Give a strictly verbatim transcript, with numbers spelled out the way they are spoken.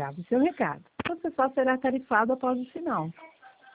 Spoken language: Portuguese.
grave seu recado. Você só será tarifado após o sinal.